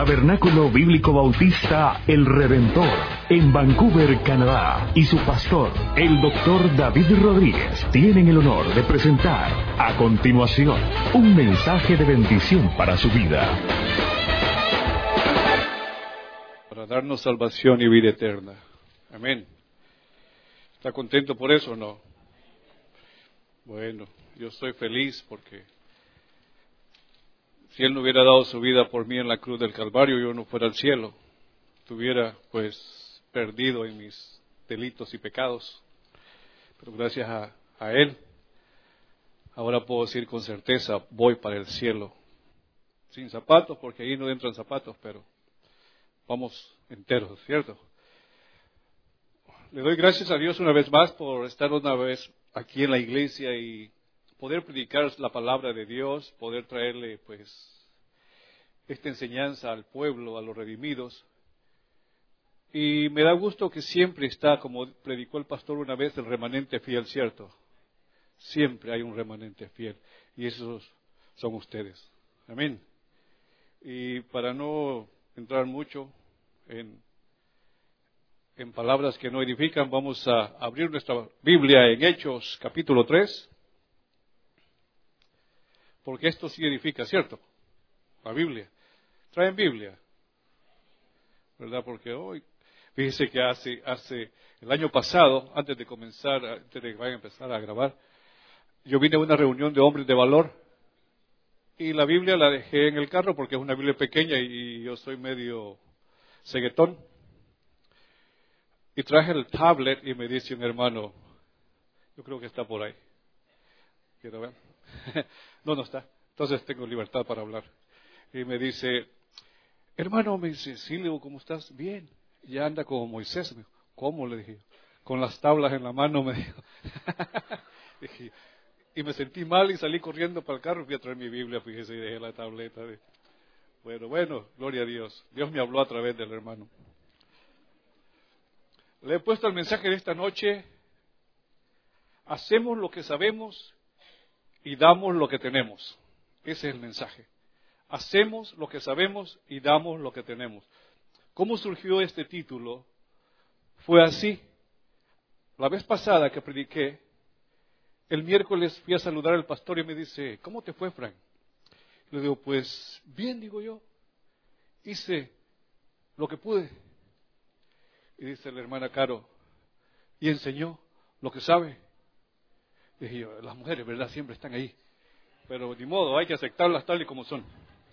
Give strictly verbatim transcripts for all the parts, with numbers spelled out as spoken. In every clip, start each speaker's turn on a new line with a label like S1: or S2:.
S1: Tabernáculo Bíblico Bautista El Redentor, en Vancouver, Canadá, y su pastor, el doctor David Rodríguez, tienen el honor de presentar a continuación un mensaje de bendición para su vida.
S2: Para darnos salvación y vida eterna. Amén. ¿Está contento por eso o no? Bueno, yo estoy feliz porque si Él no hubiera dado su vida por mí en la cruz del Calvario, yo no fuera al cielo. Estuviera pues perdido en mis delitos y pecados. Pero gracias a, a Él, ahora puedo decir con certeza, voy para el cielo. Sin zapatos, porque ahí no entran zapatos, pero vamos enteros, ¿cierto? Le doy gracias a Dios una vez más por estar una vez aquí en la iglesia y poder predicar la palabra de Dios, poder traerle pues esta enseñanza al pueblo, a los redimidos. Y me da gusto que siempre está, como predicó el pastor una vez, el remanente fiel, ¿cierto? Siempre hay un remanente fiel y esos son ustedes. Amén. Y para no entrar mucho en en palabras que no edifican, vamos a abrir nuestra Biblia en Hechos capítulo tres, porque esto sí edifica, ¿cierto? La Biblia. Traen Biblia, ¿verdad? Porque hoy, fíjense que hace, hace el año pasado, antes de comenzar, antes de que vayan a empezar a grabar, yo vine a una reunión de hombres de valor y la Biblia la dejé en el carro porque es una Biblia pequeña y yo soy medio ceguetón. Y traje el tablet y me dice un hermano, yo creo que está por ahí. ¿Quiero ver? No, no está. Entonces tengo libertad para hablar. Y me dice, hermano, me dice, Silvio, ¿cómo estás? Bien. Y ya anda como Moisés. Me dijo, ¿cómo? Le dije, con las tablas en la mano, me dijo. Dije, y me sentí mal y salí corriendo para el carro y fui a traer mi Biblia, fíjese, y dejé la tableta. De... Bueno, bueno, gloria a Dios. Dios me habló a través del hermano. Le he puesto el mensaje de esta noche, hacemos lo que sabemos y damos lo que tenemos. Ese es el mensaje. Hacemos lo que sabemos y damos lo que tenemos. ¿Cómo surgió este título? Fue así. La vez pasada que prediqué, el miércoles fui a saludar al pastor y me dice, ¿cómo te fue, Frank? Le digo, pues bien, digo yo, hice lo que pude. Y dice la hermana Caro, y enseñó lo que sabe. Dije yo, las mujeres, ¿verdad? Siempre están ahí. Pero ni modo, hay que aceptarlas tal y como son.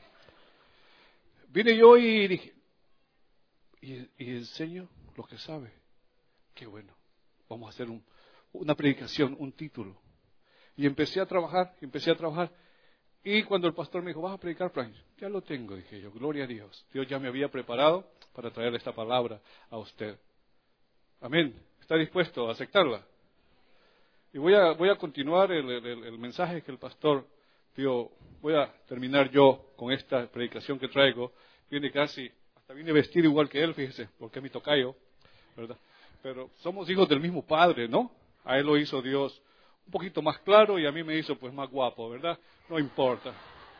S2: Vine yo y dije, y, y enseño lo que sabe. Qué bueno, vamos a hacer un, una predicación, un título. Y empecé a trabajar, empecé a trabajar. Y cuando el pastor me dijo, ¿vas a predicar, Frank? Ya lo tengo, dije yo, gloria a Dios. Dios ya me había preparado para traer esta palabra a usted. Amén. ¿Está dispuesto a aceptarla? Y voy a, voy a continuar el, el, el mensaje que el pastor dio. Voy a terminar yo con esta predicación que traigo. Viene casi, hasta vine vestido igual que él, fíjese, porque es mi tocayo, ¿verdad? Pero somos hijos del mismo Padre, ¿no? A él lo hizo Dios un poquito más claro y a mí me hizo pues más guapo, ¿verdad? No importa.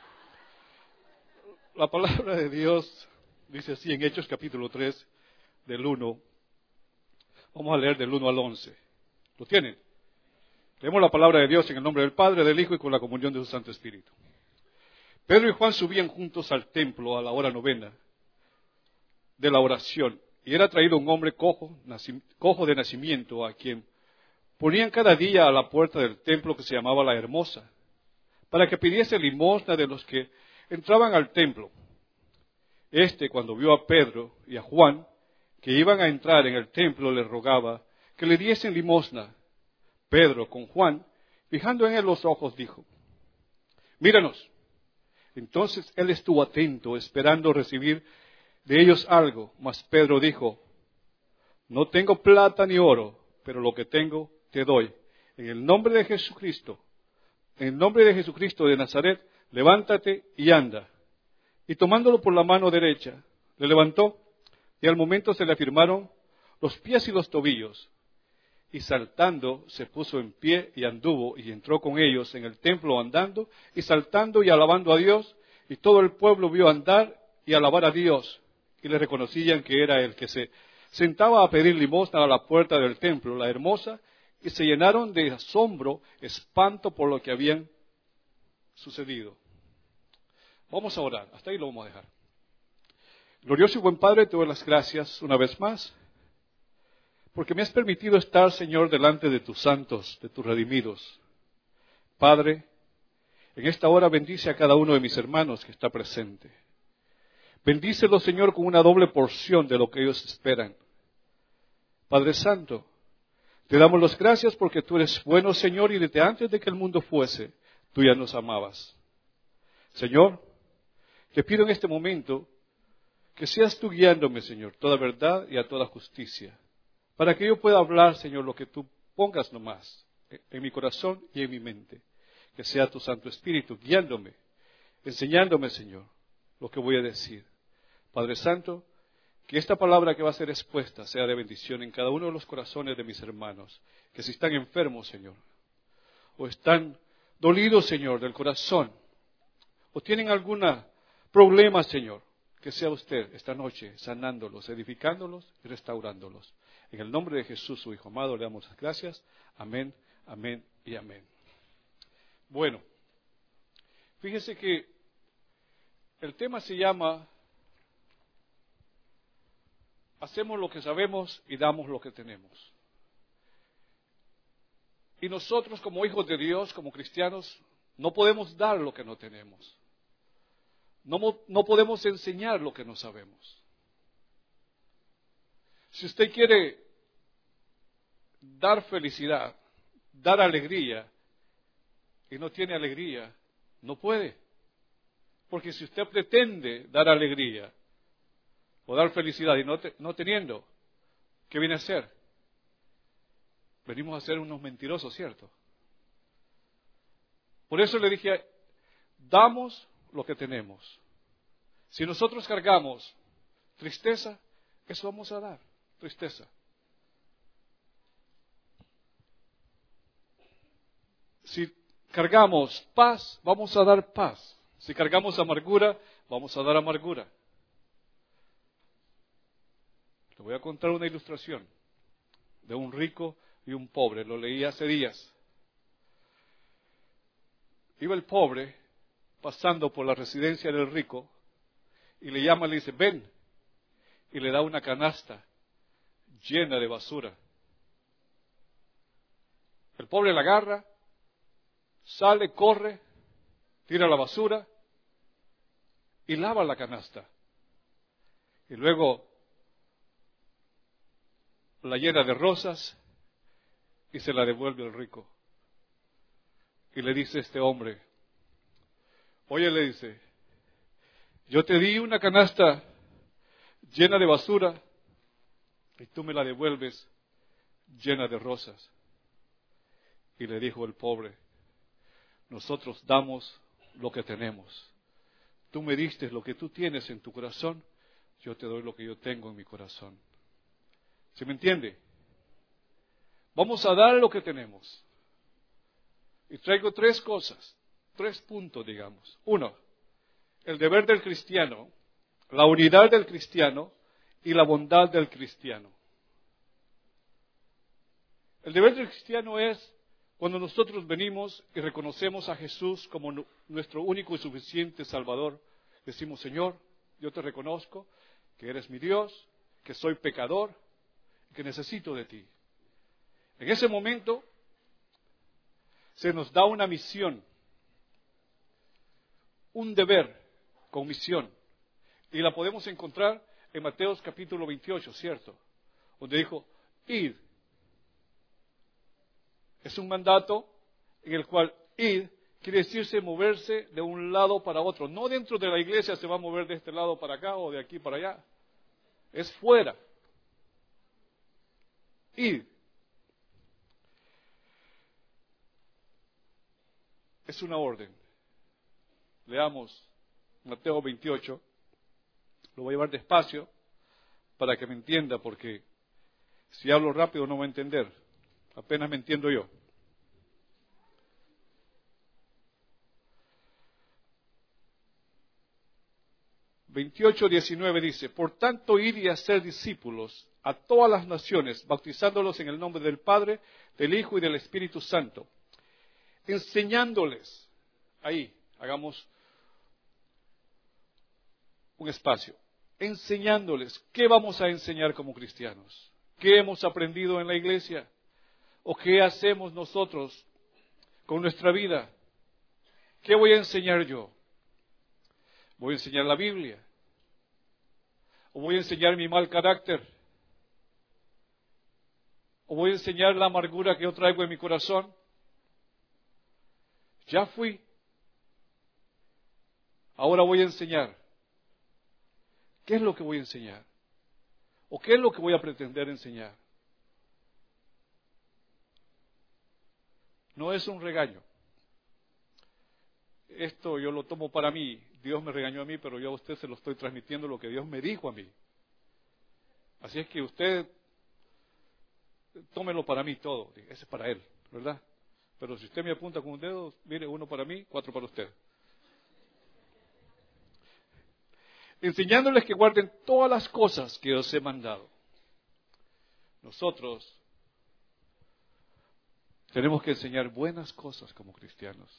S2: La palabra de Dios dice así en Hechos capítulo tres, del uno. Vamos a leer del uno al once. ¿Lo tienen? Leemos la palabra de Dios en el nombre del Padre, del Hijo y con la comunión de su Santo Espíritu. Pedro y Juan subían juntos al templo a la hora novena de la oración. Y era traído un hombre cojo, naci, cojo de nacimiento, a quien ponían cada día a la puerta del templo que se llamaba La Hermosa, para que pidiese limosna de los que entraban al templo. Este, cuando vio a Pedro y a Juan, que iban a entrar en el templo, le rogaba que le diesen limosna. Pedro, con Juan, fijando en él los ojos, dijo, míranos. Entonces él estuvo atento, esperando recibir de ellos algo. Mas Pedro dijo, no tengo plata ni oro, pero lo que tengo te doy. En el nombre de Jesucristo, en el nombre de Jesucristo de Nazaret, levántate y anda. Y tomándolo por la mano derecha, le levantó, y al momento se le afirmaron los pies y los tobillos. Y saltando, se puso en pie y anduvo, y entró con ellos en el templo andando, y saltando y alabando a Dios, y todo el pueblo vio andar y alabar a Dios, y le reconocían que era el que se sentaba a pedir limosna a la puerta del templo, la hermosa, y se llenaron de asombro, espanto por lo que habían sucedido. Vamos a orar, hasta ahí lo vamos a dejar. Glorioso y buen Padre, te doy las gracias una vez más, porque me has permitido estar, Señor, delante de tus santos, de tus redimidos. Padre, en esta hora bendice a cada uno de mis hermanos que está presente. Bendícelo, Señor, con una doble porción de lo que ellos esperan. Padre Santo, te damos las gracias porque tú eres bueno, Señor, y desde antes de que el mundo fuese, tú ya nos amabas. Señor, te pido en este momento que seas tú guiándome, Señor, toda verdad y a toda justicia, para que yo pueda hablar, Señor, lo que tú pongas nomás en mi corazón y en mi mente. Que sea tu Santo Espíritu guiándome, enseñándome, Señor, lo que voy a decir. Padre Santo, que esta palabra que va a ser expuesta sea de bendición en cada uno de los corazones de mis hermanos, que si están enfermos, Señor, o están dolidos, Señor, del corazón, o tienen algún problema, Señor, que sea usted esta noche sanándolos, edificándolos y restaurándolos. En el nombre de Jesús, su Hijo amado, le damos las gracias. Amén, amén y amén. Bueno, fíjese que el tema se llama hacemos lo que sabemos y damos lo que tenemos. Y nosotros como hijos de Dios, como cristianos, no podemos dar lo que no tenemos. No, no podemos enseñar lo que no sabemos. Si usted quiere dar felicidad, dar alegría, y no tiene alegría, no puede. Porque si usted pretende dar alegría o dar felicidad y no, te, no teniendo, ¿qué viene a hacer? Venimos a ser unos mentirosos, ¿cierto? Por eso le dije, damos lo que tenemos. Si nosotros cargamos tristeza, eso vamos a dar, tristeza. Si cargamos paz, vamos a dar paz. Si cargamos amargura, vamos a dar amargura. Le voy a contar una ilustración de un rico y un pobre. Lo leí hace días. Iba el pobre pasando por la residencia del rico y le llama y le dice, ven, y le da una canasta llena de basura. El pobre la agarra, sale, corre, tira la basura y lava la canasta. Y luego la llena de rosas y se la devuelve al rico. Y le dice este hombre, oye, le dice, yo te di una canasta llena de basura y tú me la devuelves llena de rosas. Y le dijo el pobre, nosotros damos lo que tenemos. Tú me diste lo que tú tienes en tu corazón, yo te doy lo que yo tengo en mi corazón. ¿Se me entiende? Vamos a dar lo que tenemos. Y traigo tres cosas, tres puntos, digamos. Uno, el deber del cristiano, la unidad del cristiano y la bondad del cristiano. El deber del cristiano es cuando nosotros venimos y reconocemos a Jesús como nuestro único y suficiente Salvador. Decimos, Señor, yo te reconozco que eres mi Dios, que soy pecador, que necesito de ti. En ese momento se nos da una misión, un deber con misión. Y la podemos encontrar en Mateo capítulo veintiocho, ¿cierto? Donde dijo, id. Es un mandato en el cual ir quiere decirse moverse de un lado para otro. No dentro de la iglesia se va a mover de este lado para acá o de aquí para allá. Es fuera. Ir. Es una orden. Leamos Mateo veintiocho. Lo voy a llevar despacio para que me entienda, porque si hablo rápido no va a entender. Apenas me entiendo yo. veintiocho diecinueve dice, por tanto, id y hacer discípulos a todas las naciones, bautizándolos en el nombre del Padre, del Hijo y del Espíritu Santo, enseñándoles, ahí, hagamos un espacio, enseñándoles, ¿qué vamos a enseñar como cristianos? ¿Qué hemos aprendido en la iglesia? ¿O qué hacemos nosotros con nuestra vida? ¿Qué voy a enseñar yo? ¿Voy a enseñar la Biblia? ¿O voy a enseñar mi mal carácter? ¿O voy a enseñar la amargura que yo traigo en mi corazón? Ya fui. Ahora voy a enseñar. ¿Qué es lo que voy a enseñar? ¿O qué es lo que voy a pretender enseñar? No es un regaño. Esto yo lo tomo para mí. Dios me regañó a mí, pero yo a usted se lo estoy transmitiendo lo que Dios me dijo a mí. Así es que usted tómelo para mí todo. Ese es para él, ¿verdad? Pero si usted me apunta con un dedo, mire, uno para mí, cuatro para usted. Enseñándoles que guarden todas las cosas que os he mandado. Nosotros tenemos que enseñar buenas cosas como cristianos.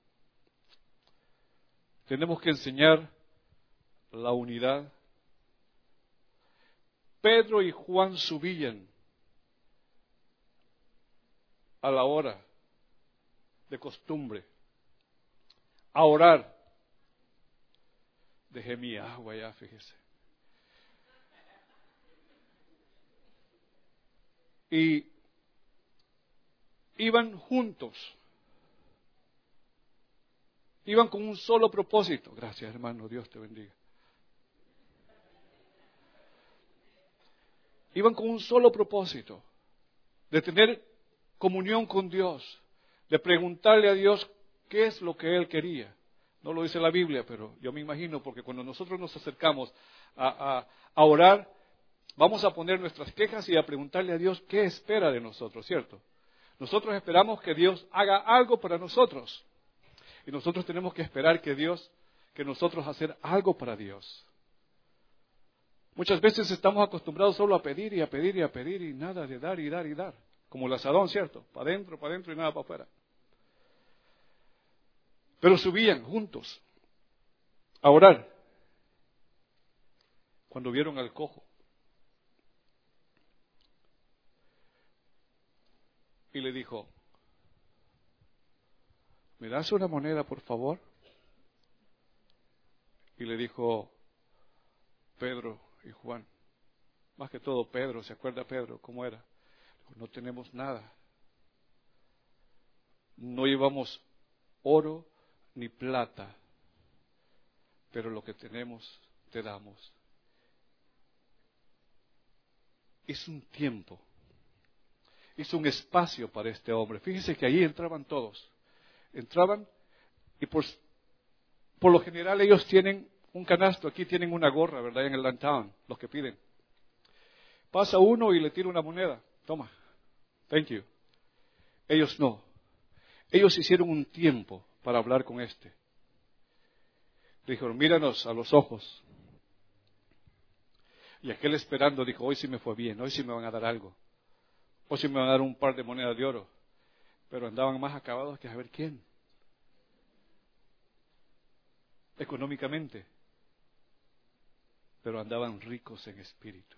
S2: Tenemos que enseñar la unidad. Pedro y Juan subían a la hora de costumbre a orar. Dejé mi agua ya, fíjese. Y iban juntos. Iban con un solo propósito. Gracias, hermano, Dios te bendiga. Iban con un solo propósito, de tener comunión con Dios, de preguntarle a Dios qué es lo que Él quería. No lo dice la Biblia, pero yo me imagino, porque cuando nosotros nos acercamos a, a, a orar, vamos a poner nuestras quejas y a preguntarle a Dios qué espera de nosotros, ¿cierto? Nosotros esperamos que Dios haga algo para nosotros. Y nosotros tenemos que esperar que Dios, que nosotros hacer algo para Dios. Muchas veces estamos acostumbrados solo a pedir y a pedir y a pedir y nada de dar y dar y dar. Como el asadón, ¿cierto? Para adentro, para adentro y nada para afuera. Pero subían juntos a orar cuando vieron al cojo. Y le dijo, ¿me das una moneda, por favor? Y le dijo Pedro y Juan, más que todo Pedro, ¿se acuerda Pedro cómo era? Dijo, no tenemos nada. No llevamos oro ni plata, pero lo que tenemos te damos. Es un tiempo, es un espacio para este hombre. Fíjense que ahí entraban todos. Entraban y por, por lo general ellos tienen un canasto, aquí tienen una gorra, ¿verdad? En el downtown, los que piden. Pasa uno y le tira una moneda. Toma, thank you. Ellos no. Ellos hicieron un tiempo para hablar con este. Le dijeron, míranos a los ojos. Y aquel esperando dijo, hoy sí me fue bien, hoy sí me van a dar algo. Hoy sí me van a dar un par de monedas de oro. Pero andaban más acabados que a saber quién. Económicamente. Pero andaban ricos en espíritu.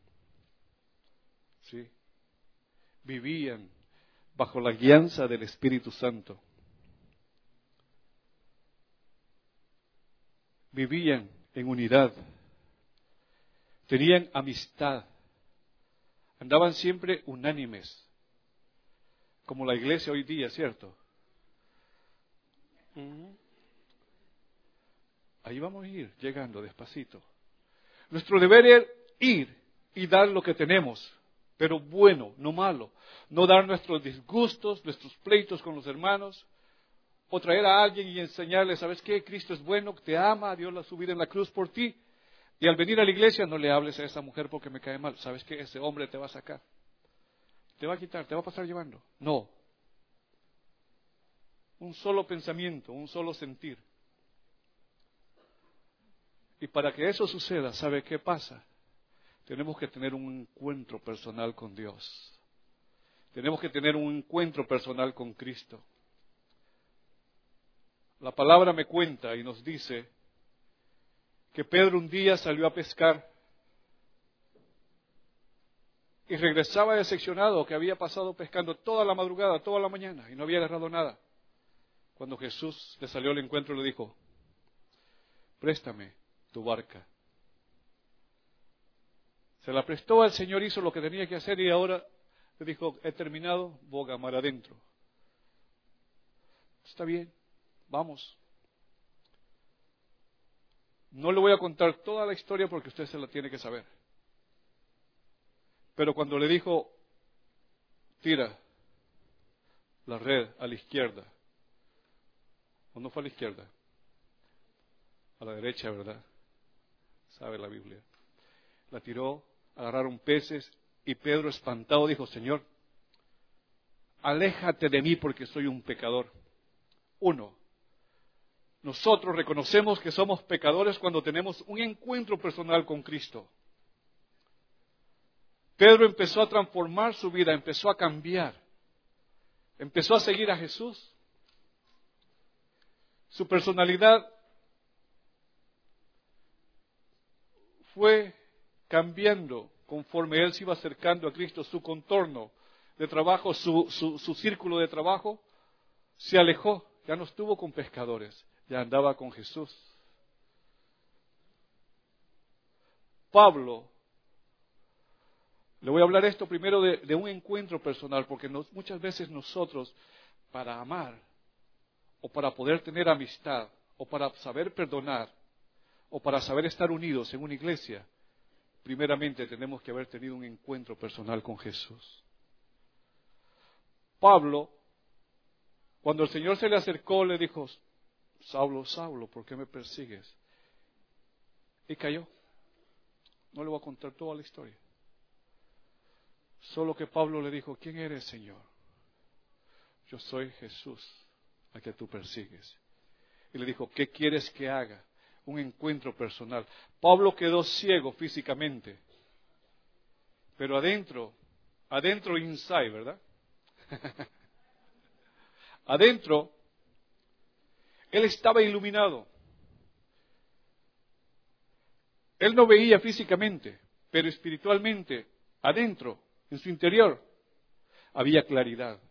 S2: ¿Sí? Vivían bajo la guianza del Espíritu Santo. Vivían en unidad. Tenían amistad. Andaban siempre unánimes. Como la iglesia hoy día, ¿cierto? Uh-huh. Ahí vamos a ir, llegando despacito. Nuestro deber es ir y dar lo que tenemos, pero bueno, no malo. No dar nuestros disgustos, nuestros pleitos con los hermanos, o traer a alguien y enseñarle, ¿sabes qué? Cristo es bueno, te ama, Dios la ha subido en la cruz por ti. Y al venir a la iglesia no le hables a esa mujer porque me cae mal. ¿Sabes qué? Ese hombre te va a sacar. Te va a quitar, te va a pasar llevando. No. Un solo pensamiento, un solo sentir. Y para que eso suceda, ¿sabe qué pasa? Tenemos que tener un encuentro personal con Dios. Tenemos que tener un encuentro personal con Cristo. La palabra me cuenta y nos dice que Pedro un día salió a pescar y regresaba decepcionado, que había pasado pescando toda la madrugada, toda la mañana y no había agarrado nada. Cuando Jesús le salió al encuentro le dijo, préstame tu barca. Se la prestó, al Señor hizo lo que tenía que hacer y ahora le dijo, he terminado, boga mar adentro. Está bien, vamos. No le voy a contar toda la historia porque usted se la tiene que saber. Pero cuando le dijo, tira la red a la izquierda, ¿o no fue a la izquierda? A la derecha, ¿verdad? Sabe la Biblia. La tiró, agarraron peces y Pedro espantado dijo, Señor, aléjate de mí porque soy un pecador. Uno, nosotros reconocemos que somos pecadores cuando tenemos un encuentro personal con Cristo. Pedro empezó a transformar su vida, empezó a cambiar, empezó a seguir a Jesús. Su personalidad fue cambiando conforme él se iba acercando a Cristo. Su contorno de trabajo, su, su, su círculo de trabajo se alejó. Ya no estuvo con pescadores, ya andaba con Jesús. Pablo, le voy a hablar esto primero de, de un encuentro personal, porque nos, muchas veces nosotros, para amar, o para poder tener amistad, o para saber perdonar, o para saber estar unidos en una iglesia, primeramente tenemos que haber tenido un encuentro personal con Jesús. Pablo, cuando el Señor se le acercó, le dijo, Saulo, Saulo, ¿por qué me persigues? Y cayó. No le voy a contar toda la historia. Solo que Pablo le dijo, ¿quién eres, Señor? Yo soy Jesús, a que tú persigues. Y le dijo, ¿qué quieres que haga? Un encuentro personal. Pablo quedó ciego físicamente, pero adentro, adentro inside, ¿verdad? Adentro, él estaba iluminado. Él no veía físicamente, pero espiritualmente, adentro, en su interior, había claridad.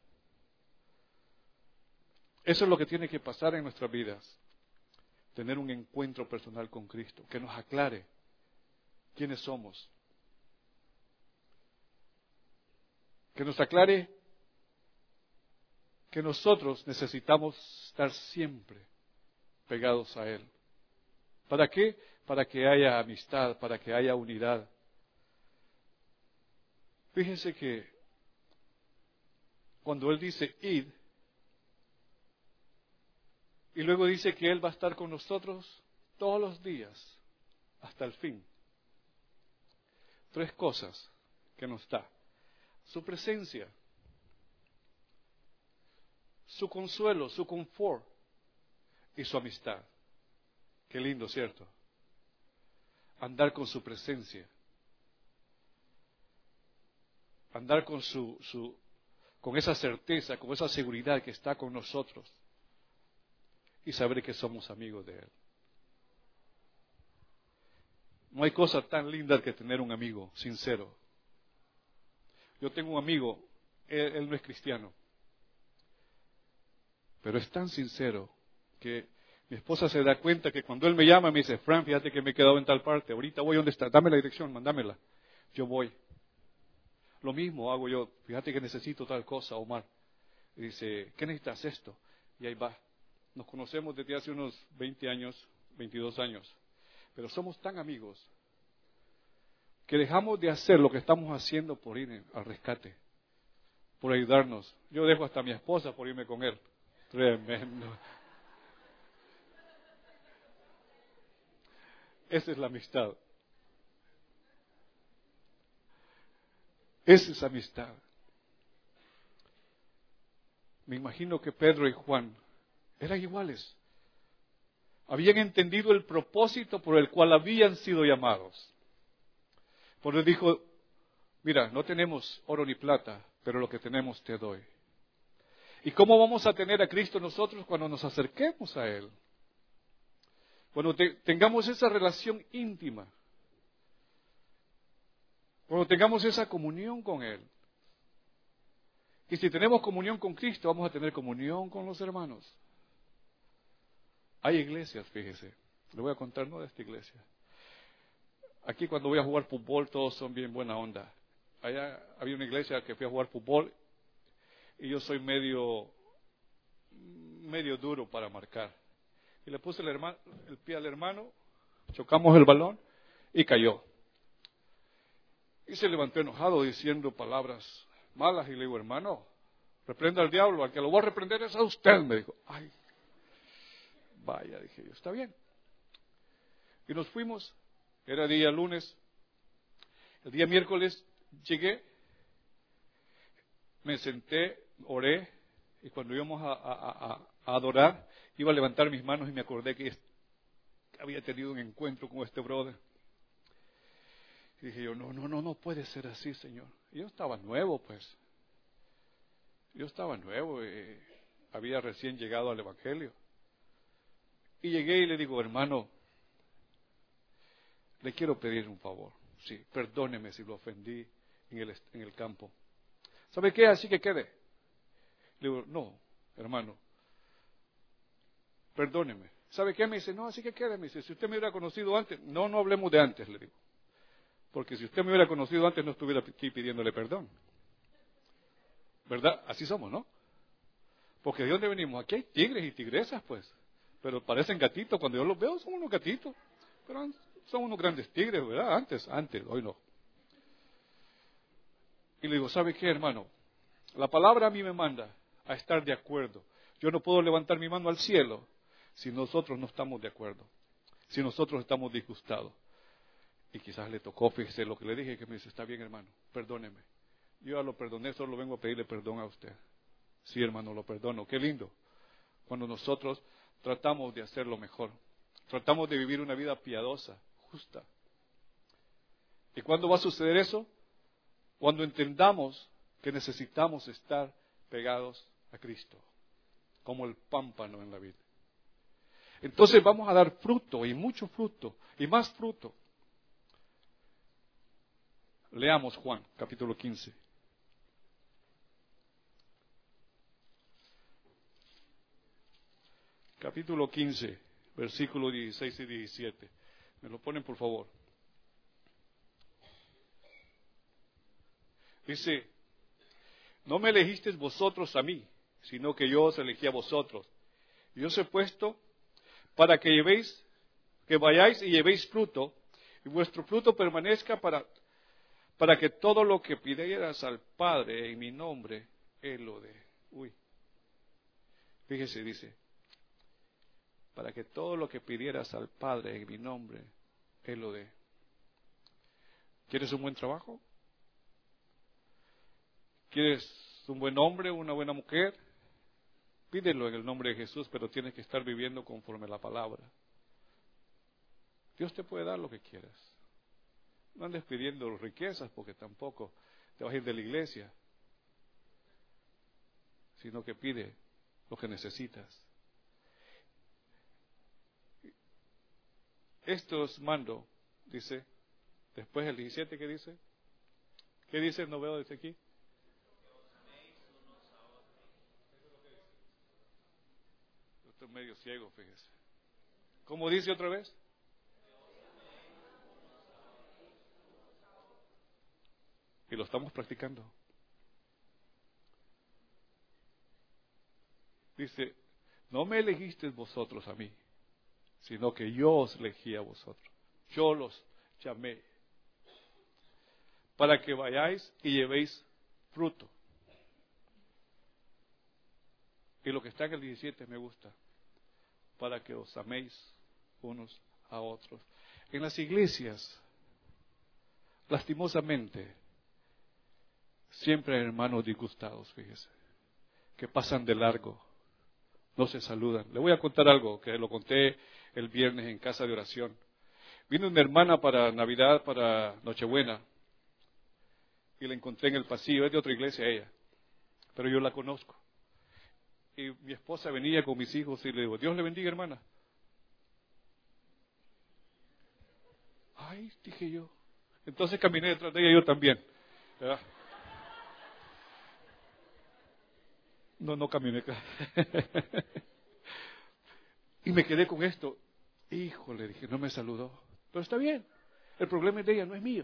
S2: Eso es lo que tiene que pasar en nuestras vidas. Tener un encuentro personal con Cristo, que nos aclare quiénes somos. Que nos aclare que nosotros necesitamos estar siempre pegados a Él. ¿Para qué? Para que haya amistad, para que haya unidad. Fíjense que cuando Él dice id, y luego dice que Él va a estar con nosotros todos los días, hasta el fin. Tres cosas que nos da. Su presencia, su consuelo, su confort y su amistad. Qué lindo, ¿cierto? Andar con su presencia. Andar con su, su, con esa certeza, con esa seguridad que está con nosotros. Y saber que somos amigos de Él. No hay cosa tan linda que tener un amigo sincero. Yo tengo un amigo, él, él no es cristiano, pero es tan sincero que mi esposa se da cuenta que cuando él me llama me dice, Fran, fíjate que me he quedado en tal parte, ahorita voy donde está, dame la dirección, mándamela. Yo voy. Lo mismo hago yo, fíjate que necesito tal cosa, Omar. Y dice, ¿qué necesitas esto? Y ahí va. Nos conocemos desde hace unos veinte años, veintidós años, pero somos tan amigos que dejamos de hacer lo que estamos haciendo por ir al rescate, por ayudarnos. Yo dejo hasta a mi esposa por irme con él. Tremendo. Esa es la amistad. Esa es amistad. Me imagino que Pedro y Juan eran iguales. habían entendido el propósito por el cual habían sido llamados. Por eso dijo, mira, no tenemos oro ni plata, pero lo que tenemos te doy. ¿Y cómo vamos a tener a Cristo nosotros cuando nos acerquemos a Él? Cuando te, tengamos esa relación íntima. Cuando tengamos esa comunión con Él. Y si tenemos comunión con Cristo, vamos a tener comunión con los hermanos. Hay iglesias, fíjese. Le voy a contar, no de esta iglesia. Aquí cuando voy a jugar fútbol, todos son bien buena onda. Allá había una iglesia que fui a jugar fútbol y yo soy medio, medio duro para marcar. Y le puse el, hermano, el pie al hermano, chocamos el balón y cayó. Y se levantó enojado diciendo palabras malas y le digo, hermano, reprenda al diablo, al que lo voy a reprender es a usted, me dijo. Ay, vaya, dije yo, está bien. Y nos fuimos, era día lunes, el día miércoles llegué, me senté, oré, y cuando íbamos a, a, a, a adorar, iba a levantar mis manos y me acordé que había tenido un encuentro con este brother. Y dije yo, no, no, no, no puede ser así, Señor. Y yo estaba nuevo, pues. Yo estaba nuevo, eh, había recién llegado al Evangelio. Y llegué y le digo, hermano, le quiero pedir un favor. Sí, perdóneme si lo ofendí en el, en el campo. ¿Sabe qué? Así que quede. Le digo, no, hermano, perdóneme. ¿Sabe qué? Me dice, no, así que quede. Me dice, si usted me hubiera conocido antes, no, no hablemos de antes, le digo. Porque si usted me hubiera conocido antes, no estuviera aquí pidiéndole perdón. ¿Verdad? Así somos, ¿no? Porque ¿de dónde venimos? Aquí hay tigres y tigresas, pues. Pero parecen gatitos. Cuando yo los veo, son unos gatitos. Pero son unos grandes tigres, ¿verdad? Antes, antes, hoy no. Y le digo, ¿sabe qué, hermano? La palabra a mí me manda a estar de acuerdo. Yo no puedo levantar mi mano al cielo si nosotros no estamos de acuerdo. Si nosotros estamos disgustados. Y quizás le tocó, fíjese lo que le dije, que me dice, está bien, hermano, perdóneme. Yo ya lo perdoné, solo vengo a pedirle perdón a usted. Sí, hermano, lo perdono. Qué lindo. Cuando nosotros tratamos de hacer lo mejor. Tratamos de vivir una vida piadosa, justa. ¿Y cuándo va a suceder eso? Cuando entendamos que necesitamos estar pegados a Cristo, como el pámpano en la vida. Entonces vamos a dar fruto, y mucho fruto, y más fruto. Leamos Juan, capítulo quince. Capítulo quince, versículos dieciséis y diecisiete. ¿Me lo ponen, por favor? Dice, no me elegisteis vosotros a mí, sino que yo os elegí a vosotros. Y os he puesto para que llevéis, que vayáis y llevéis fruto, y vuestro fruto permanezca para... para que todo lo que pidieras al Padre en mi nombre, Él lo dé. Uy, fíjese, dice, para que todo lo que pidieras al Padre en mi nombre, Él lo dé. ¿Quieres un buen trabajo? ¿Quieres un buen hombre, una buena mujer? Pídelo en el nombre de Jesús, pero tienes que estar viviendo conforme a la palabra. Dios te puede dar lo que quieras. No andes pidiendo riquezas porque tampoco te vas a ir de la iglesia, sino que pide lo que necesitas. Esto os mando, dice, después el diecisiete, ¿qué dice? ¿Qué dice? No veo desde aquí. Yo estoy medio ciego, fíjese. ¿Cómo dice otra vez? Y lo estamos practicando. Dice, no me elegisteis vosotros a mí, sino que yo os elegí a vosotros. Yo los llamé para que vayáis y llevéis fruto. Y lo que está en el diecisiete me gusta. Para que os améis unos a otros. En las iglesias, lastimosamente, siempre hay hermanos disgustados, fíjese, que pasan de largo, no se saludan. Le voy a contar algo que lo conté el viernes en casa de oración. Vino una hermana para Navidad, para Nochebuena, y la encontré en el pasillo. Es de otra iglesia ella, pero yo la conozco. Y mi esposa venía con mis hijos y le digo, Dios le bendiga, hermana. Ay, dije yo. Entonces caminé detrás de ella yo también, ¿verdad? No, no caminé. Y me quedé con esto. Híjole, dije, no me saludó. Pero está bien. El problema es de ella, no es mío.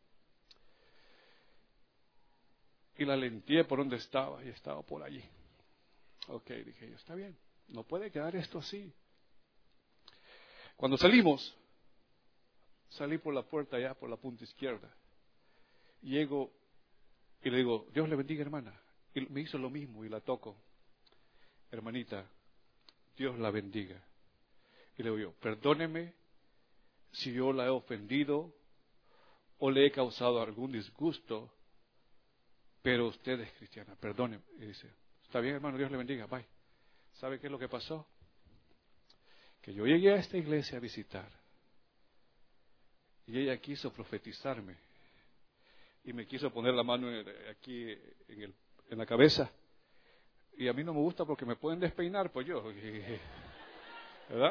S2: Y la lenteé por donde estaba y estaba por allí. Ok, dije yo, está bien. No puede quedar esto así. Cuando salimos, salí por la puerta allá, por la punta izquierda. Llego y le digo, Dios le bendiga, hermana. Y me hizo lo mismo y la toco. Hermanita, Dios la bendiga. Y le digo yo, perdóneme si yo la he ofendido o le he causado algún disgusto, pero usted es cristiana, perdóneme. Y dice, está bien, hermano, Dios le bendiga, bye. ¿Sabe qué es lo que pasó? Que yo llegué a esta iglesia a visitar y ella quiso profetizarme y me quiso poner la mano en el, aquí en, el, en la cabeza. Y a mí no me gusta porque me pueden despeinar, pues yo, ¿verdad?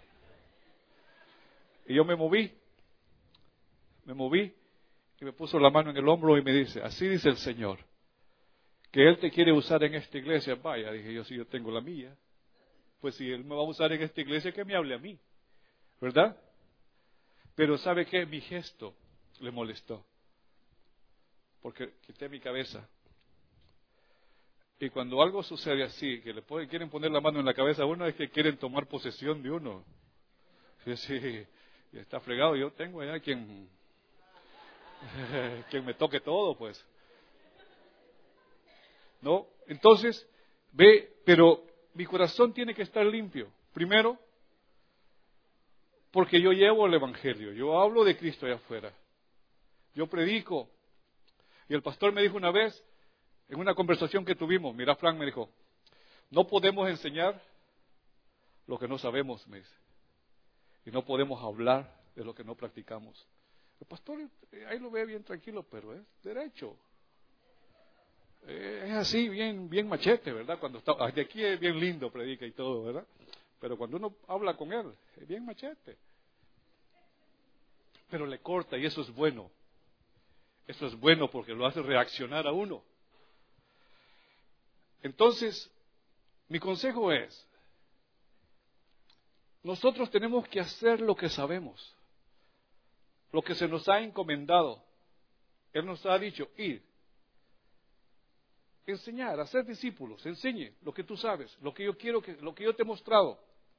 S2: Y yo me moví, me moví y me puso la mano en el hombro y me dice, así dice el Señor, que Él te quiere usar en esta iglesia. Vaya, dije yo, si yo tengo la mía, pues si Él me va a usar en esta iglesia, que me hable a mí, ¿verdad? Pero ¿sabe qué? Mi gesto le molestó, porque quité mi cabeza. Y cuando algo sucede así, que le pueden, quieren poner la mano en la cabeza a uno, es que quieren tomar posesión de uno. Sí, sí, y está fregado. Yo tengo allá quien, quien me toque todo, pues. ¿No? Entonces, ve, pero mi corazón tiene que estar limpio. Primero, porque yo llevo el Evangelio. Yo hablo de Cristo allá afuera. Yo predico. Y el pastor me dijo una vez, en una conversación que tuvimos, mira, Frank me dijo, no podemos enseñar lo que no sabemos, me dice. Y no podemos hablar de lo que no practicamos. El pastor ahí lo ve bien tranquilo, pero es derecho. Es así, bien, bien machete, ¿verdad? Cuando está, de aquí es bien lindo, predica y todo, ¿verdad? Pero cuando uno habla con él, es bien machete. Pero le corta y eso es bueno. Eso es bueno porque lo hace reaccionar a uno. Entonces, mi consejo es, nosotros tenemos que hacer lo que sabemos, lo que se nos ha encomendado. Él nos ha dicho, ir, enseñar, hacer discípulos, enseñe lo que tú sabes, lo que yo quiero, que, lo que yo te he mostrado.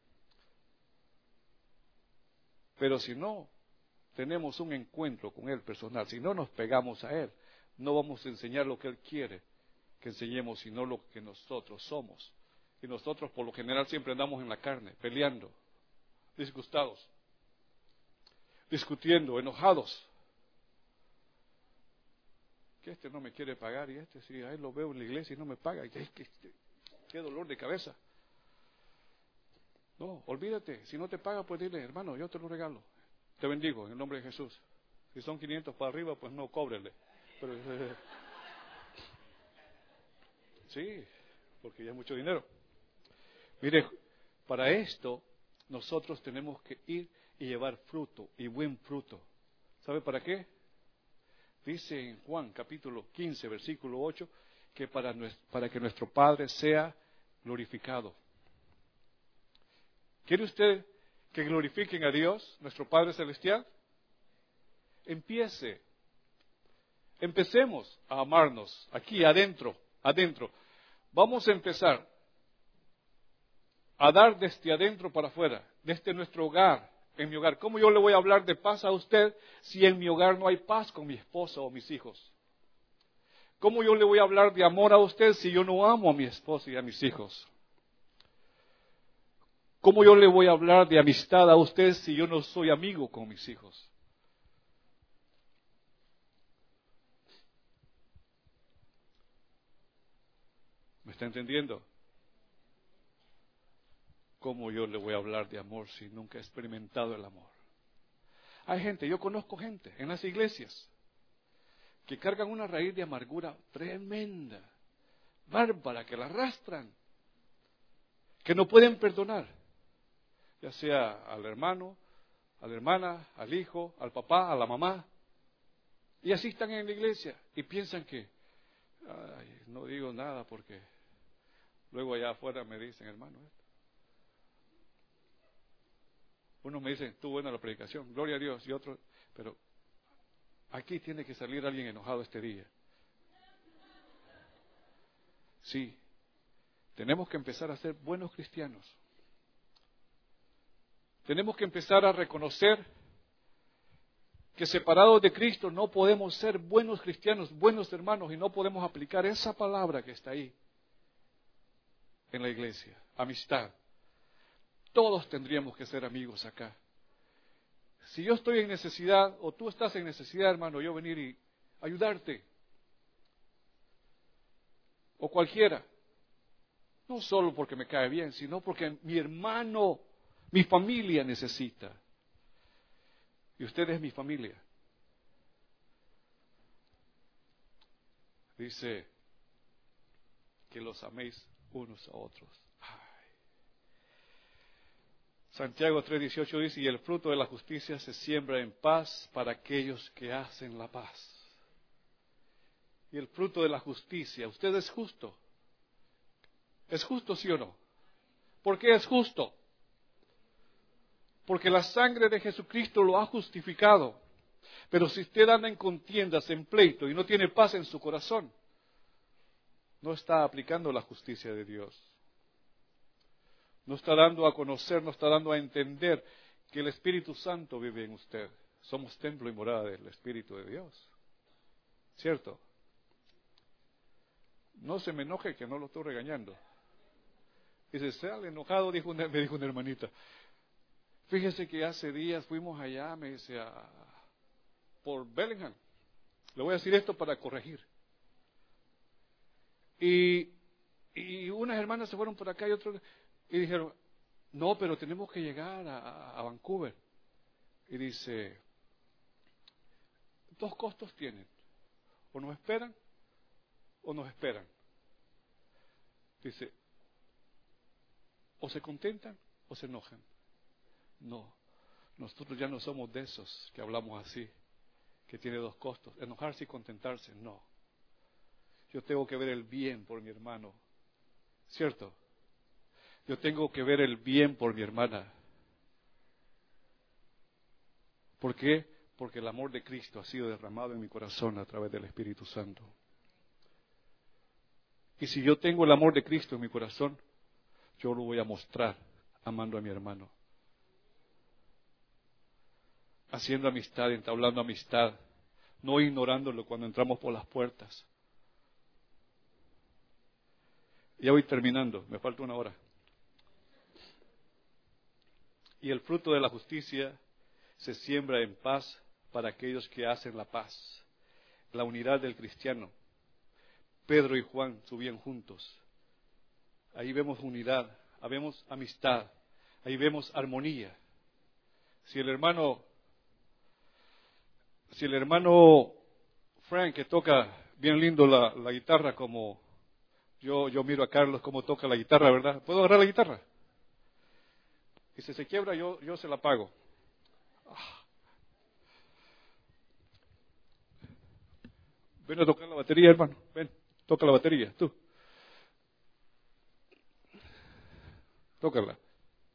S2: Pero si no tenemos un encuentro con Él personal, si no nos pegamos a Él, no vamos a enseñar lo que Él quiere que enseñemos, sino lo que nosotros somos. Y nosotros por lo general siempre andamos en la carne, peleando, disgustados, discutiendo, enojados. Que este no me quiere pagar y este sí, ahí lo veo en la iglesia y no me paga. ¿Qué, qué, qué dolor de cabeza? No, olvídate, si no te paga, pues dile, hermano, yo te lo regalo. Te bendigo en el nombre de Jesús. Si son quinientos para arriba, pues no, cóbrele. Pero, eh, sí, porque ya es mucho dinero. Mire, para esto nosotros tenemos que ir y llevar fruto, y buen fruto. ¿Sabe para qué? Dice en Juan capítulo quince, versículo ocho, que para, para que nuestro Padre sea glorificado. ¿Quiere usted que glorifiquen a Dios, nuestro Padre Celestial? Empiece. Empecemos a amarnos, aquí adentro, adentro. Vamos a empezar a dar desde adentro para afuera, desde nuestro hogar, en mi hogar. ¿Cómo yo le voy a hablar de paz a usted si en mi hogar no hay paz con mi esposa o mis hijos? ¿Cómo yo le voy a hablar de amor a usted si yo no amo a mi esposa y a mis hijos? ¿Cómo yo le voy a hablar de amistad a usted si yo no soy amigo con mis hijos? ¿Me está entendiendo? ¿cómo yo le voy a hablar de amor si nunca he experimentado el amor? Hay gente, yo conozco gente en las iglesias que cargan una raíz de amargura tremenda, bárbara, que la arrastran, que no pueden perdonar, ya sea al hermano, a la hermana, al hijo, al papá, a la mamá. Y así están en la iglesia y piensan que, ay, no digo nada porque luego allá afuera me dicen, hermano, unos me dicen, estuvo buena la predicación, gloria a Dios, y otros, pero aquí tiene que salir alguien enojado este día. Sí, tenemos que empezar a ser buenos cristianos. Tenemos que empezar a reconocer que separados de Cristo no podemos ser buenos cristianos, buenos hermanos, y no podemos aplicar esa palabra que está ahí en la iglesia, amistad. Todos tendríamos que ser amigos acá. Si yo estoy en necesidad, o tú estás en necesidad, hermano, yo venir y ayudarte. O cualquiera. No solo porque me cae bien, sino porque mi hermano, mi familia necesita. Y usted es mi familia. Dice que los améis unos a otros. Ay. Santiago tres dieciocho dice, y el fruto de la justicia se siembra en paz para aquellos que hacen la paz. Y el fruto de la justicia, ¿usted es justo? ¿Es justo, sí o no? ¿Por qué es justo? Porque la sangre de Jesucristo lo ha justificado. Pero si usted anda en contiendas, en pleito, y no tiene paz en su corazón, no está aplicando la justicia de Dios. No está dando a conocer, no está dando a entender que el Espíritu Santo vive en usted. Somos templo y morada del Espíritu de Dios. ¿Cierto? No se me enoje que no lo estoy regañando. Dice, sale enojado, dijo una, me dijo una hermanita. Fíjese que hace días fuimos allá, me dice, a, por Bellingham. Le voy a decir esto para corregir. Y, y unas hermanas se fueron por acá y otros, y dijeron, no, pero tenemos que llegar a, a Vancouver. Y dice, dos costos tienen. O nos esperan, o nos esperan. Dice, o se contentan, o se enojan. No, nosotros ya no somos de esos que hablamos así, que tiene dos costos, enojarse y contentarse, no. Yo tengo que ver el bien por mi hermano, ¿cierto? Yo tengo que ver el bien por mi hermana. ¿Por qué? Porque el amor de Cristo ha sido derramado en mi corazón a través del Espíritu Santo. Y si yo tengo el amor de Cristo en mi corazón, yo lo voy a mostrar amando a mi hermano. Haciendo amistad, entablando amistad, no ignorándolo cuando entramos por las puertas. Ya voy terminando, me falta una hora. Y el fruto de la justicia se siembra en paz para aquellos que hacen la paz. La unidad del cristiano. Pedro y Juan subían juntos. Ahí vemos unidad, ahí vemos amistad, ahí vemos armonía. Si el hermano, si el hermano Frank, que toca bien lindo la, la guitarra, como yo, yo miro a Carlos cómo toca la guitarra, ¿verdad? ¿Puedo agarrar la guitarra? Y si se quiebra, yo, yo se la pago. Ah. Ven a tocar la batería, hermano. Ven, toca la batería, tú. Tócala.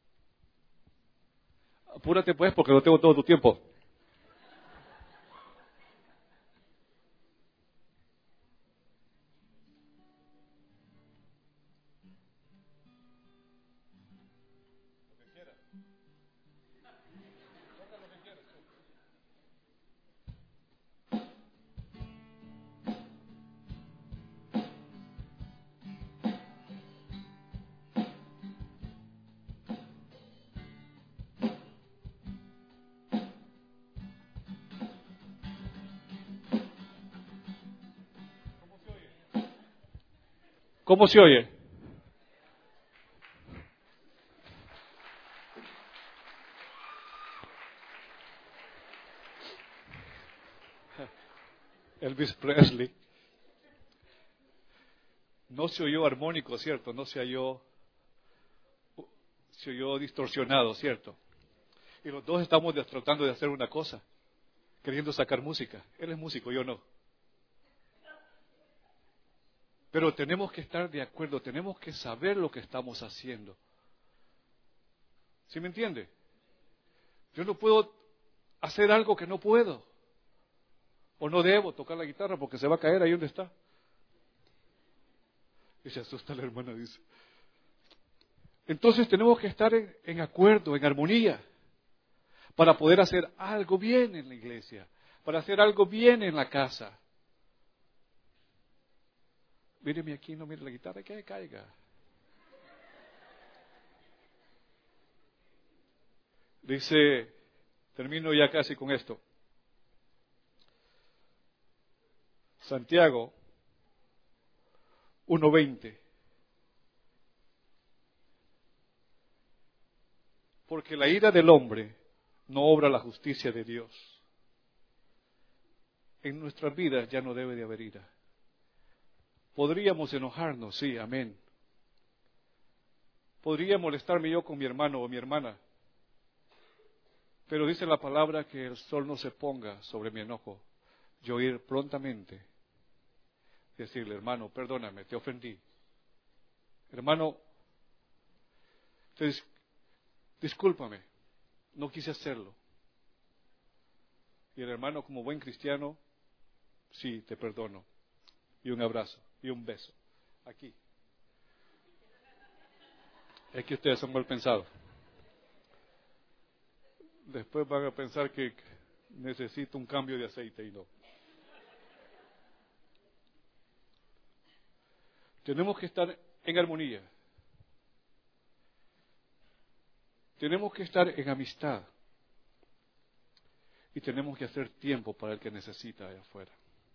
S2: Apúrate pues, porque no tengo todo tu tiempo. ¿Cómo se oye? Elvis Presley. No se oyó armónico, ¿cierto? No se oyó, se oyó distorsionado, ¿cierto? Y los dos estamos tratando de hacer una cosa, queriendo sacar música. Él es músico, yo no. Pero tenemos que estar de acuerdo, tenemos que saber lo que estamos haciendo. ¿Sí me entiende? Yo no puedo hacer algo que no puedo. O no debo tocar la guitarra porque se va a caer ahí donde está. Y se asusta la hermana, dice. Entonces tenemos que estar en, en acuerdo, en armonía, para poder hacer algo bien en la iglesia, para hacer algo bien en la casa. Míreme aquí, no mire la guitarra, que caiga. Dice, termino ya casi con esto. Santiago uno veinte. Porque la ira del hombre no obra la justicia de Dios. En nuestras vidas ya no debe de haber ira. Podríamos enojarnos, sí, amén. Podría molestarme yo con mi hermano o mi hermana. Pero dice la palabra que el sol no se ponga sobre mi enojo. Yo ir prontamente, decirle, hermano, perdóname, te ofendí. Hermano, te, discúlpame, no quise hacerlo. Y el hermano, como buen cristiano, sí, te perdono. Y un abrazo, y un beso. Aquí. Es que ustedes son mal pensados. Después van a pensar que necesito un cambio de aceite y no. Tenemos que estar en armonía. Tenemos que estar en amistad. Y tenemos que hacer tiempo para el que necesita allá afuera.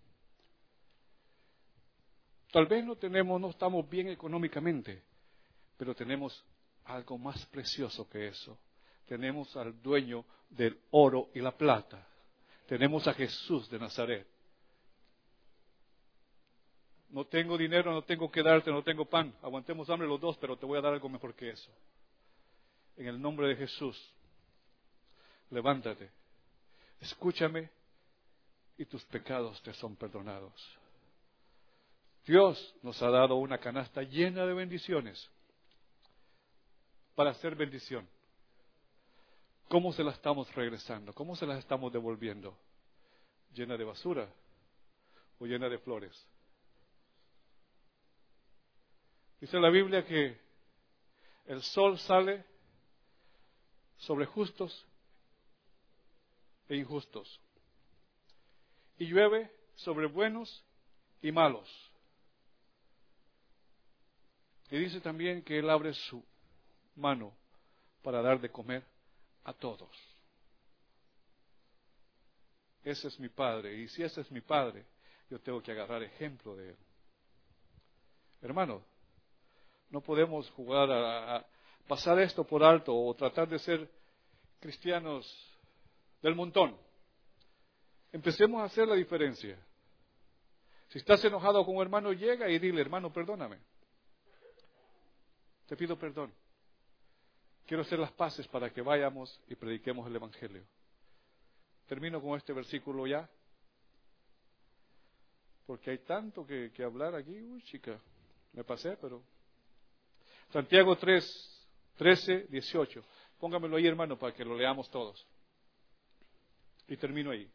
S2: Tal vez no tenemos, no estamos bien económicamente, pero tenemos algo más precioso que eso. Tenemos al dueño del oro y la plata. Tenemos a Jesús de Nazaret. No tengo dinero, no tengo que darte, no tengo pan. Aguantemos hambre los dos, pero te voy a dar algo mejor que eso. En el nombre de Jesús, levántate, escúchame y tus pecados te son perdonados. Dios nos ha dado una canasta llena de bendiciones para hacer bendición. ¿Cómo se la estamos regresando? ¿Cómo se las estamos devolviendo? ¿Llena de basura o llena de flores? Dice la Biblia que el sol sale sobre justos e injustos y llueve sobre buenos y malos. Y dice también que Él abre su mano para dar de comer a todos. Ese es mi Padre, y si ese es mi Padre, yo tengo que agarrar ejemplo de Él. Hermano, no podemos jugar a, a pasar esto por alto o tratar de ser cristianos del montón. Empecemos a hacer la diferencia. Si estás enojado con un hermano, llega y dile, hermano, perdóname. Te pido perdón. Quiero hacer las paces para que vayamos y prediquemos el Evangelio. Termino con este versículo ya. Porque hay tanto que, que hablar aquí. Uy, chica, me pasé, pero... Santiago tres, trece, dieciocho. Póngamelo ahí, hermano, para que lo leamos todos. Y termino ahí.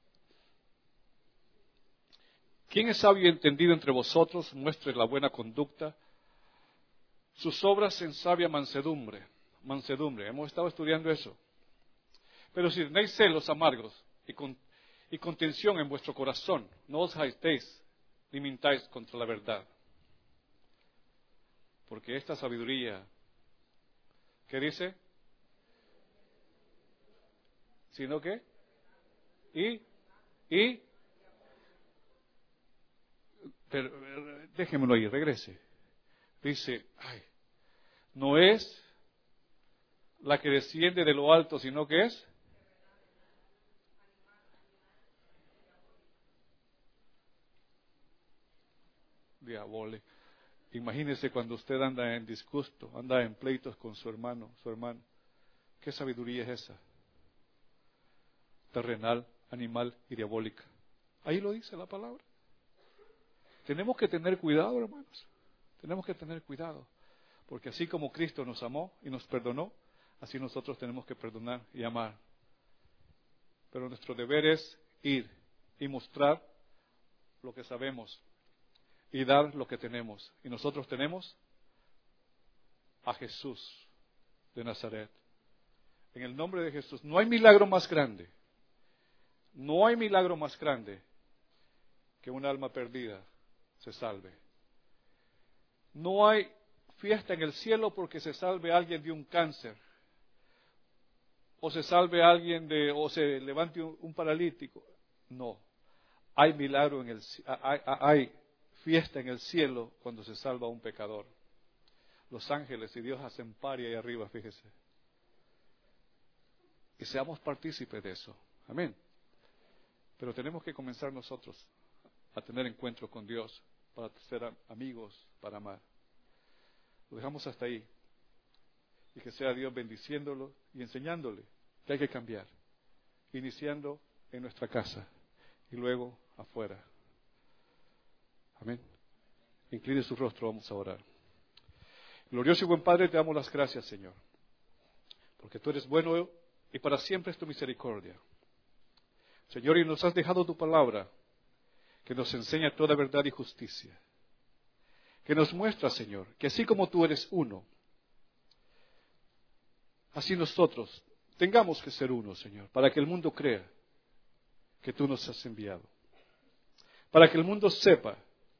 S2: ¿Quién es sabio y entendido entre vosotros? Muestre la buena conducta. Sus obras en sabia mansedumbre. Mansedumbre. Hemos estado estudiando eso. Pero si tenéis celos amargos y, con, y contención en vuestro corazón, no os jactéis ni mintáis contra la verdad. Porque esta sabiduría, ¿qué dice? ¿Sino qué? Y, y, pero, déjemelo ahí, regrese. Dice, ay, no es la que desciende de lo alto, sino que es diabólico. Imagínese cuando usted anda en disgusto, anda en pleitos con su hermano, su hermano. ¿Qué sabiduría es esa? Terrenal, animal y diabólica. Ahí lo dice la palabra. Tenemos que tener cuidado, hermanos. Tenemos que tener cuidado. Porque así como Cristo nos amó y nos perdonó, así nosotros tenemos que perdonar y amar. Pero nuestro deber es ir y mostrar lo que sabemos y dar lo que tenemos. Y nosotros tenemos a Jesús de Nazaret. En el nombre de Jesús. No hay milagro más grande. No hay milagro más grande que un alma perdida se salve. No hay fiesta en el cielo porque se salve alguien de un cáncer, o se salve alguien de, o se levante un, un paralítico. No, hay milagro en el, hay, hay fiesta en el cielo cuando se salva un pecador. Los ángeles y Dios hacen paria ahí arriba, fíjese. Y seamos partícipes de eso. Amén. Pero tenemos que comenzar nosotros a tener encuentro con Dios para ser amigos, para amar. Lo dejamos hasta ahí. Y que sea Dios bendiciéndolo y enseñándole que hay que cambiar. Iniciando en nuestra casa y luego afuera. Amén. Incline su rostro, vamos a orar. Glorioso y buen Padre, te damos las gracias, Señor. Porque tú eres bueno y para siempre es tu misericordia. Señor, y nos has dejado tu palabra que nos enseña toda verdad y justicia. Que nos muestra, Señor, que así como tú eres uno, así nosotros tengamos que ser uno, Señor, para que el mundo crea que tú nos has enviado. Para que el mundo sepa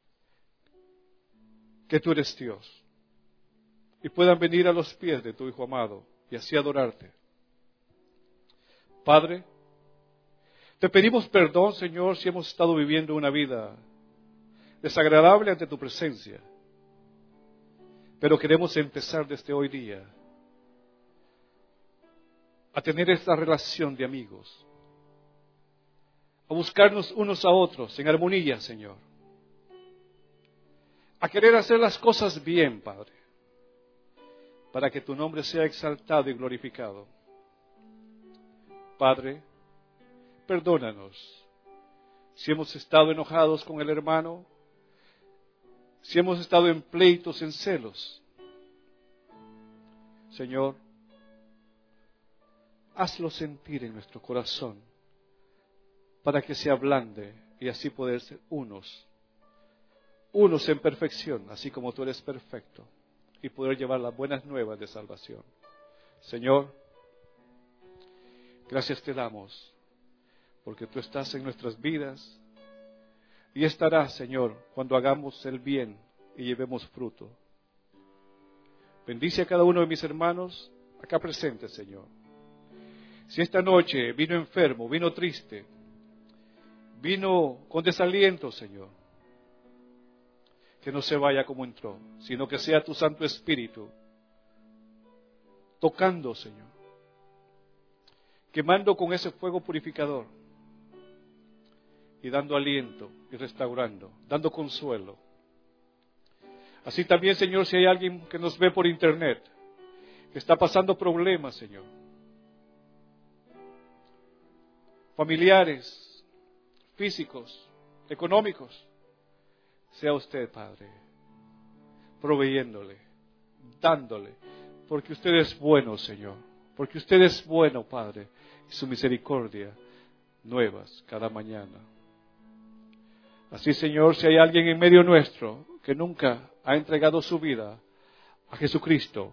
S2: que tú eres Dios. Y puedan venir a los pies de tu Hijo amado y así adorarte. Padre, te pedimos perdón, Señor, si hemos estado viviendo una vida desagradable ante tu presencia. Pero queremos empezar desde hoy día a tener esta relación de amigos, a buscarnos unos a otros en armonía, Señor, a querer hacer las cosas bien, Padre, para que tu nombre sea exaltado y glorificado. Padre, perdónanos si hemos estado enojados con el hermano, si hemos estado en pleitos, en celos. Señor, hazlo sentir en nuestro corazón para que se ablande y así poder ser unos, unos en perfección, así como tú eres perfecto, y poder llevar las buenas nuevas de salvación. Señor, gracias te damos, porque tú estás en nuestras vidas y estarás, Señor, cuando hagamos el bien y llevemos fruto. Bendice a cada uno de mis hermanos acá presentes, Señor. Si esta noche vino enfermo, vino triste, vino con desaliento, Señor, que no se vaya como entró, sino que sea tu Santo Espíritu tocando, Señor, quemando con ese fuego purificador y dando aliento y restaurando, dando consuelo. Así también, Señor, si hay alguien que nos ve por internet, que está pasando problemas, Señor, familiares, físicos, económicos, sea usted, Padre, proveyéndole, dándole, porque usted es bueno, Señor, porque usted es bueno, Padre, y su misericordia nuevas cada mañana. Así, Señor, si hay alguien en medio nuestro que nunca ha entregado su vida a Jesucristo,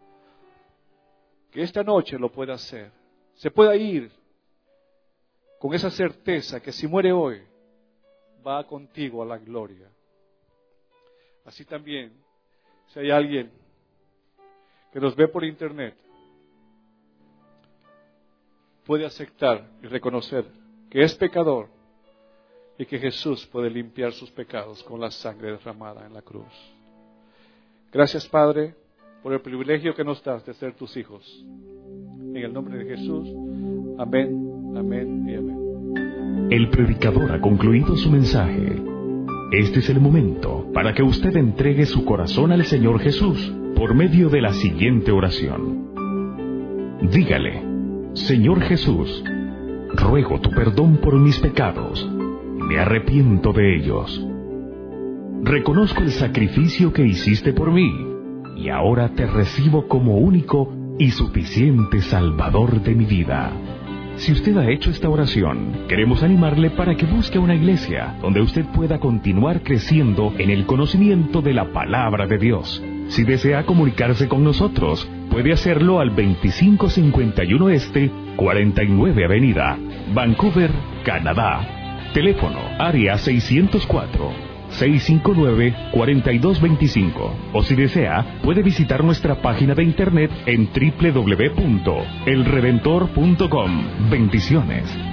S2: que esta noche lo pueda hacer, se pueda ir con esa certeza que si muere hoy, va contigo a la gloria. Así también, si hay alguien que nos ve por internet, puede aceptar y reconocer que es pecador y que Jesús puede limpiar sus pecados con la sangre derramada en la cruz. Gracias, Padre, por el privilegio que nos das de ser tus hijos. En el nombre de Jesús, amén, amén y amén.
S1: El predicador ha concluido su mensaje. Este es el momento para que usted entregue su corazón al Señor Jesús por medio de la siguiente oración. Dígale: Señor Jesús, ruego tu perdón por mis pecados. Me arrepiento de ellos. Reconozco el sacrificio que hiciste por mí y ahora te recibo como único y suficiente Salvador de mi vida. Si usted ha hecho esta oración, queremos animarle para que busque una iglesia donde usted pueda continuar creciendo en el conocimiento de la palabra de Dios. Si desea comunicarse con nosotros, puede hacerlo al veinticinco cincuenta y uno Este, cuarenta y nueve Avenida, Vancouver, Canadá. Teléfono área seiscientos cuatro, seiscientos cincuenta y nueve, cuarenta y dos veinticinco. O si desea, puede visitar nuestra página de internet en doble u doble u doble u punto el redentor punto com. Bendiciones.